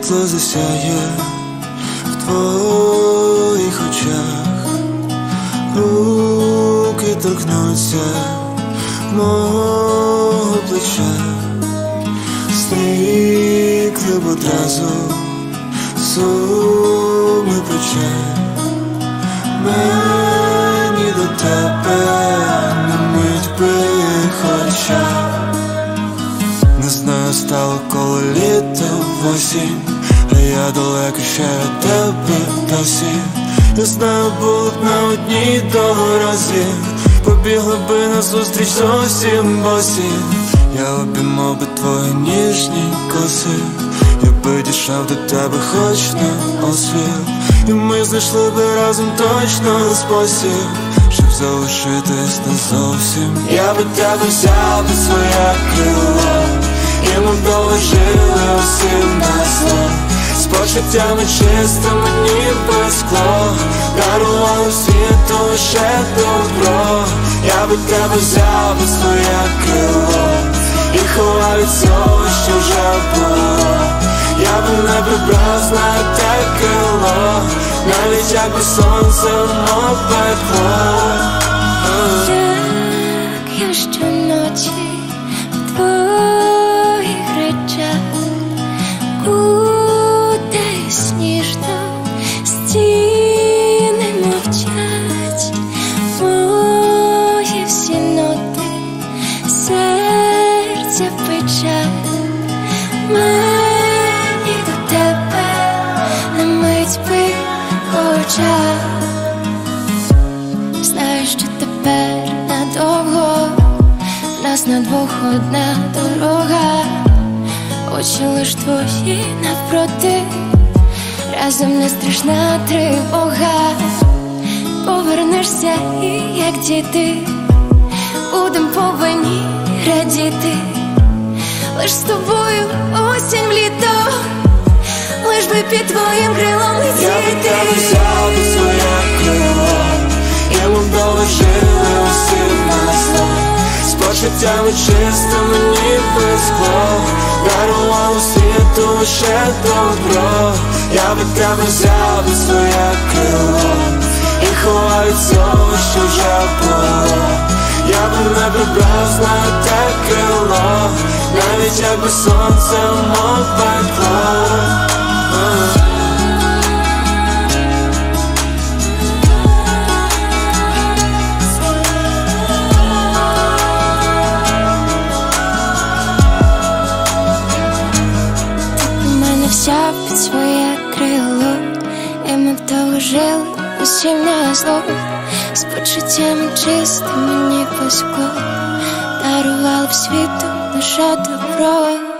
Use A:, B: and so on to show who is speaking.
A: світло засяє в твоїх очах, руки торкнуться мого плеча, зникли б одразу суми причай. Мені до тебе на мить би хоча. Не знаю, стало коли літо в осінь, а я далеко ще від тебе досі. Не знаю, було б на одній дорозі, побігли би назустріч зовсім босі. Я обіймав би твої ніжні коси, я би дійшов до тебе хоч на освіт, і ми знайшли би разом точно спосіб, щоб залишитись назовсім. Я би тебе взяв під своє крило, і ми довго жили усім на зло, з почуттями чистими, ніби скло, дарували світу лише добро. Я би тебе взяв під своє крило і ховав від цього, що вже було. Я би не прибрав, знаю, те крило, навіть якби сонце воно пекло.
B: Як я щоночі в твоїх речах кутаюсь ніжно, стіни мовчать, мої всі ноти, серця в печаль. Мені до тебе на мить би хоча. Знаю, що тепер надовго в нас на двох одна дорога, очі лиш твої навпроти, разом не страшна тривога. Повернешся і як діти будем повинні радіти, лиш з тобою осінь в літо, лиш би під твоїм крилом летіти.
A: Я би тебе взяв під своє крило, і ми довго жили усім на зло, з почуттями чистими, ніби скло, дарували світу лише добро. Я би тебе взяв під своє крило і ховав від цього, що вже було. Я би не прибрав, знаю, те крило, навіть якби сонце воно пекло.
B: Ти мене взяв під своє крило, і ми вдовго жили усім на зло, з почуттями чистими, ніби скло, дарували б світу лише добро.